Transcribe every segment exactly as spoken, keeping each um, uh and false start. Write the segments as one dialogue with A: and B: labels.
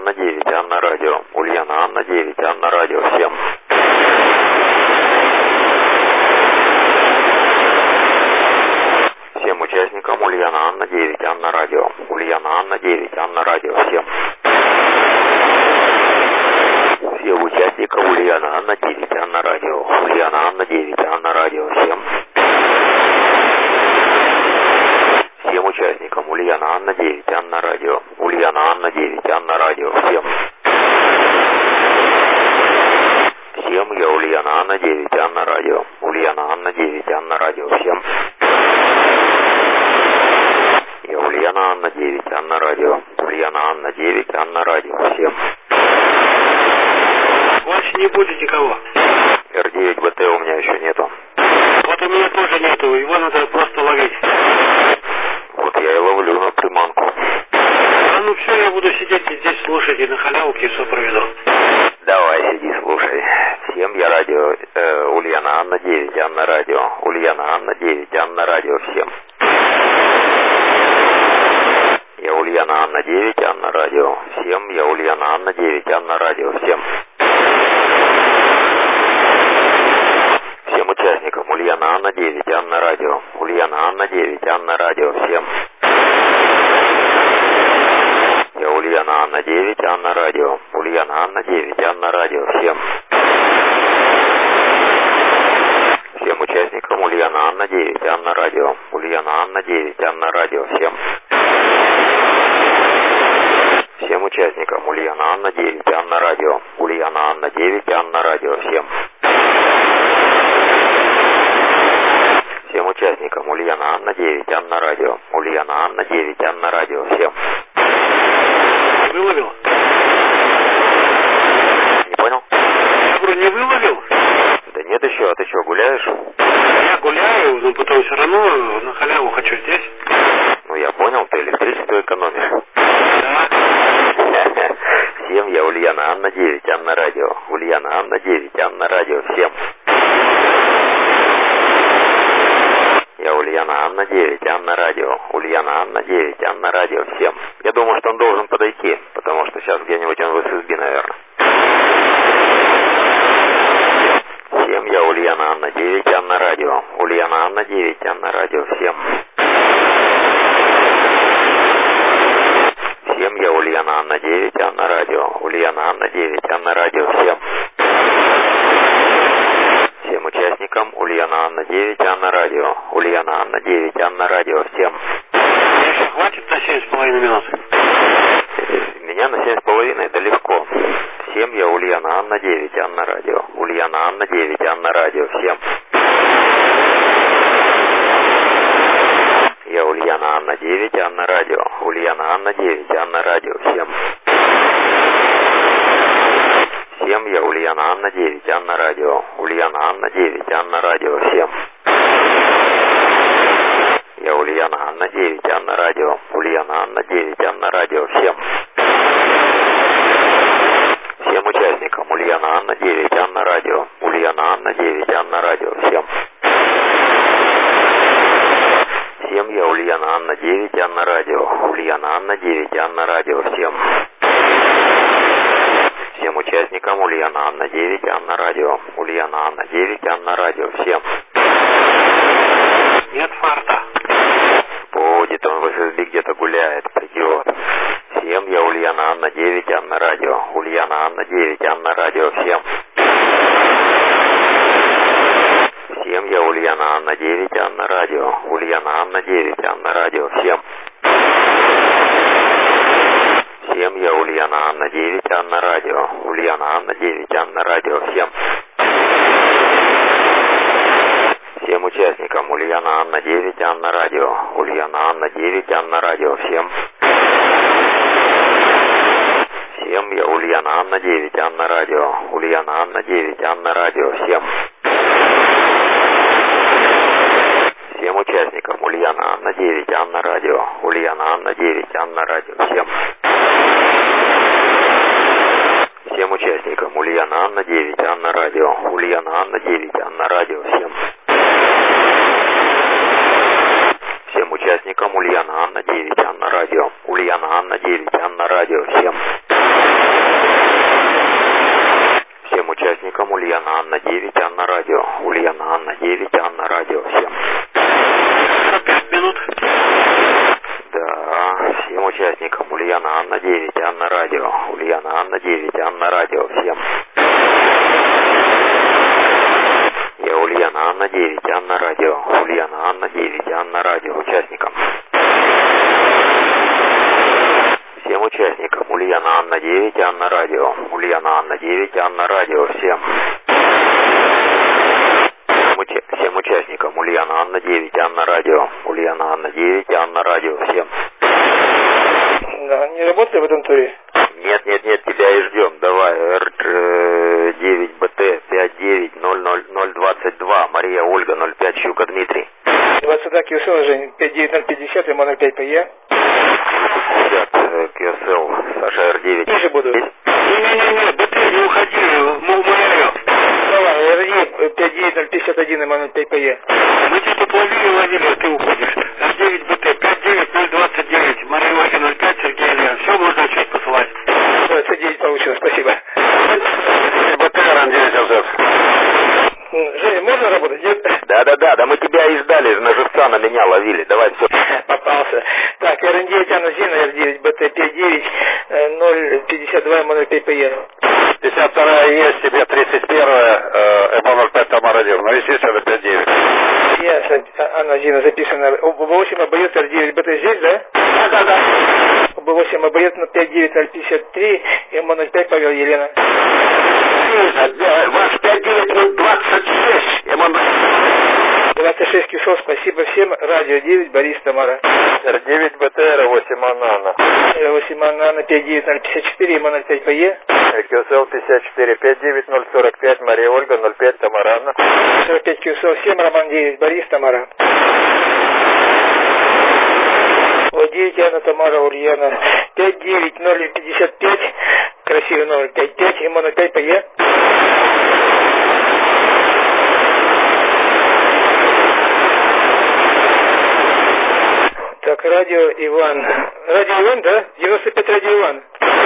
A: Анна девять, Анна радио. Ульяна Анна девять, Анна радио. Всем. Всем участникам Ульяна Анна девять, Анна радио. Ульяна Анна девять, Анна радио. Всем. Всем участникам Ульяна Анна девять, Анна радио. Ульяна Анна девять, Анна радио. Всем. Всем участникам Ульяна Анна девять, Анна радио. Ульяна Анна девять, Анна радио. Всем. Всем я Ульяна Анна девять, Анна радио. Ульяна Анна девять, Анна радио. Всем. Я Ульяна Анна девять, Анна радио. Ульяна Анна девять, Анна радио. Всем.
B: Больше не будет никого.
A: эр девять бэ тэ у меня еще нету.
B: Вот у меня тоже нету, его надо просто ловить.
A: Вот я и ловлю на приманку.
B: А ну все, я буду сидеть здесь, слушать и на халявке все проведу.
A: Давай, сиди, слушай. Всем я радио. Э, Ульяна Анна девять, Анна радио. Ульяна Анна девять, Анна радио. Всем. Я Ульяна Анна девять, Анна радио. Всем. Я Ульяна Анна девять, Анна радио. Всем. Всем участникам Ульяна Анна девять, Анна радио. Ульяна Анна девять, Анна радио. Всем. Я Ульяна Анна девять, Анна радио. Ульяна Анна девять, Анна радио. Всем. Всем участникам Ульяна Анна девять, Анна радио. Ульяна Анна девять, Анна радио. Всем. Всем участникам Ульяна Анна девять, Анна радио. Ульяна Анна девять, Анна радио. Всем. Всем участникам Ульяна Анна девять, Анна радио. Ульяна Анна девять, Анна радио. Всем.
B: Выловил?
A: Не понял?
B: Я говорю, не выловил?
A: Да нет еще, а ты что, гуляешь?
B: Я гуляю, но потом все равно на халяву хочу здесь.
A: Ну я понял, ты электричество экономишь.
B: Да.
A: Всем я Ульяна Анна девять, Анна радио. Ульяна Анна девять, Анна радио. Всем. Я Ульяна Анна девять, Анна радио. Ульяна Анна девять, Анна радио. Всем. Я думаю, что он должен подойти, потому что сейчас где-нибудь он в эс эс би, наверное. Всем я Ульяна Анна девять, Анна радио. Ульяна Анна девять, Анна радио. Всем. Всем я Ульяна Анна девять, Анна радио. Ульяна Анна девять, Анна радио. Всем. Всем участникам Ульяна Анна девять, Анна радио. Ульяна Анна девять, Анна радио. Всем.
B: Мне еще хватит на семь с половиной минут?
A: Меня на семь с половиной, это легко. Всем я Ульяна Анна девять, Анна радио. Ульяна Анна девять, Анна радио. Всем. Я Ульяна Анна девять, Анна радио. Ульяна Анна девять, Анна радио. Всем. Всем я Ульяна Анна девять, Анна радио. Ульяна Анна девять, Анна радио. Всем. Я Ульяна Анна девять, Анна радио. Ульяна Анна девять, Анна радио. Всем. Всем участникам Ульяна Анна девять, Анна радио. Ульяна Анна девять, Анна радио. Всем. Всем я Ульяна Анна девять, Анна радио. Ульяна Анна девять, Анна радио. Всем. Всем участникам Ульяна Анна девять, Анна радио. Ульяна Анна девять, Анна радио. Всем.
B: Нет фарта.
A: Будет он в эс эс би где-то гуляет, придет. Всем я Ульяна Анна девять, Анна радио. Ульяна Анна девять, Анна радио. Всем. Всем я Ульяна Анна девять, Анна радио. Ульяна Анна девять, Анна радио. Всем. Всем я Ульяна Анна девять, Анна радио. Ульяна Анна девять, Анна радио. Всем. Всем участникам Ульяна Анна девять, Анна радио. Ульяна Анна девять, Анна радио. Всем. Всем я Ульяна Анна девять, Анна радио. Ульяна Анна девять, Анна радио. Всем. Всем участникам Ульяна Анна девять, Анна радио. Ульяна Анна девять, Анна радио. Всем. Всем участникам Ульяна Анна девять, Анна радио. Ульяна Анна девять, Анна радио. Всем. Всем участникам Ульяна Анна девять, Анна Анна Радио. Ульяна Анна девять, Анна Радио. Всем. Всем участникам Ульяна Анна девять, Анна Радио. Ульяна Анна девять, Анна Радио. Всем.
B: Пять минут.
A: Да, всем участникам Ульяна Анна девять, Анна Радио. Ульяна Анна девять, Анна Радио. Всем. Я Ульяна Анна девять, Анна Радио. Ульяна Анна девять, Анна Радио. Участникам. Всем участникам Ульяна Анна девять, Анна Радио. Ульяна Анна девять, Анна Радио. Всем. Всем участникам Ульяна Анна девять, Анна Радио. Ульяна Анна девять, Анна Радио. Всем.
C: Да, не работает в этом туре?
A: Нет, нет, нет, тебя и ждем. Давай, Р девять Б Т пять девять ноль ноль ноль двадцать два. Мария Ольга ноль пять Щука Дмитрий.
C: двадцать два КСЛ, Жень, пять девять ноль пятьдесят, М ноль пять ПЕ.
A: пятьдесят КСЛ, Саша Р девять.
C: Ниже буду.
B: Не-не-не, БТ не уходи, мув-мув.
C: Давай, Р девять пять девять ноль пятьдесят один, М ноль пять ПЕ.
B: Мы тебя тут ловили, ловили, а ты уходишь. Р девять БТ пять девять ноль двадцать девять, Мария Ольга ноль пять, Сергей Илья. Все, можно отчет посылать.
C: двадцать девять получилось, спасибо.
A: БТ Р девять Азов.
C: Женя, можно работать, нет?
A: Да-да-да, да мы тебя и ждали, на живца на меня ловили. Давай, все.
C: Попался. Так, Р девять Анна Зина, Р девять БТ пять девять ноль пятьдесят два, М ноль пять ПЕ.
A: пятьдесят вторая есть, тебе тридцать первая, М ноль пять Тамара Дивна, естественно, пять девять.
C: Ясно, Анна Зина записана. Б восемь обоед Р девять БТ здесь, да?
B: Да-да-да.
C: Б восемь обоед на пять девять ноль пятьдесят три, М ноль пять Павел Елена.
B: Ваш пять девять ноль двадцать шесть, М ноль
C: двадцать шесть КИСО, спасибо всем. Радио девять, Борис, Тамара.
A: Р девять БТ, Р восемь Анна Анна.
C: Р восемь Анна Анна, пять девять ноль пятьдесят четыре, М ноль пять ПЕ.
A: КСЛ пятьдесят четыре, пять девять ноль сорок пять, Мария Ольга ноль пять Тамара Анна.
C: сорок пять КИСО, семь, Роман девять, Борис, Тамара. О девять Анна, Тамара, Ульяна. пять девять ноль пятьдесят пять, красивый номер пять пять, М ноль пять ПЕ. Так, радио Иван. Радио Иван, да? девяносто пять радио Иван.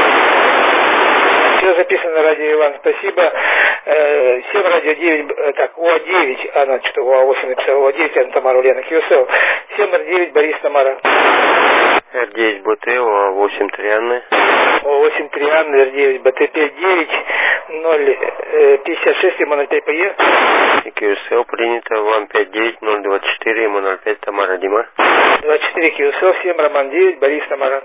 C: Все записано радио Иван, спасибо. Э, семь радио девять, э, так, О девять, Анна, что-то О восемь написала, О девять, Анна, Тамара, Ульяна, q семь Р девять, Борис, Тамара.
A: Р девять БТ, О восемь три Анны.
C: О восемь три Анны, Р девять, БТ пять девять ноль пятьдесят шесть, М ноль пять ПЕ.
A: КСЛ принято, вам пять девять ноль двадцать четыре, М ноль пять Тамара Дима.
C: двадцать четыре КСЛ, семь Роман девять, Борис, Тамара.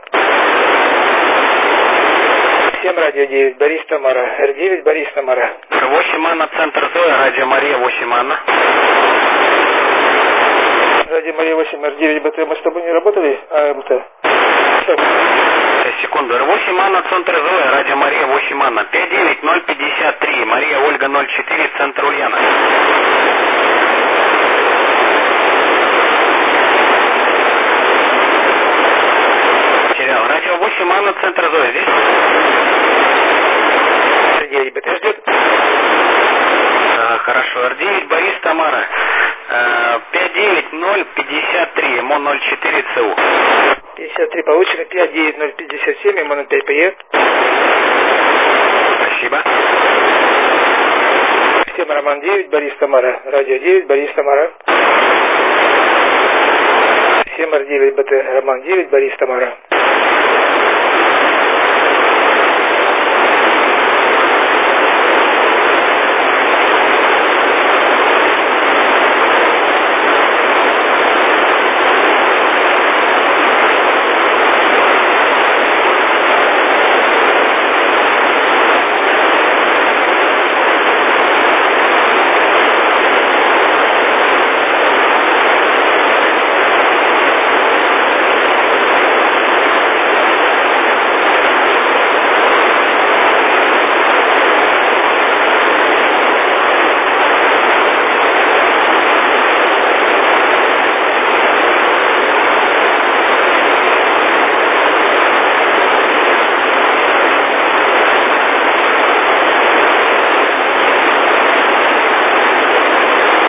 C: семь радио девять, Борис, Тамара. Р девять, Борис, Тамара.
B: восемь Анна, центр Зоя, радио Мария, восемь Анна.
C: Радио Мария восемь, Р девять, БТ, мы с тобой не работали? А, МТ.
B: Секунду, Р восемь Анна, центр Зоя, радио Мария, восемь Анна. пять девять ноль пятьдесят три, Мария Ольга ноль четыре, центр Ульяна. Потерял. Радио восемь Анна, центр Зоя, здесь?
C: Р девять, БТ ждет.
B: А, хорошо, Р девять, Борис, Тамара. А, пять девять ноль пятьдесят три, М ноль четыре ЦУ.
C: пятьдесят три получено, пять девять ноль пятьдесят семь, М ноль пять ПЕ.
B: Спасибо.
C: семь Роман девять, Борис, Тамара. Радио девять, Борис, Тамара. семь Р девять, БТ, Роман девять, Борис, Тамара.